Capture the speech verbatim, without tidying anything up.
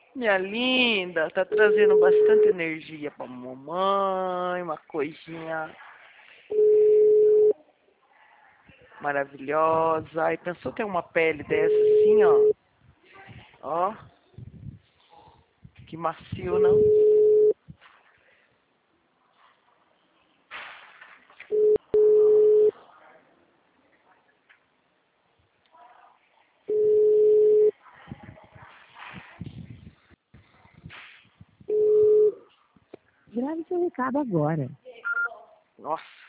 Minha linda, tá trazendo bastante energia pra mamãe, uma coisinha maravilhosa. Ai, pensou ter uma pele dessa assim, ó? Ó, que macio, não? Grave seu recado agora. Nossa.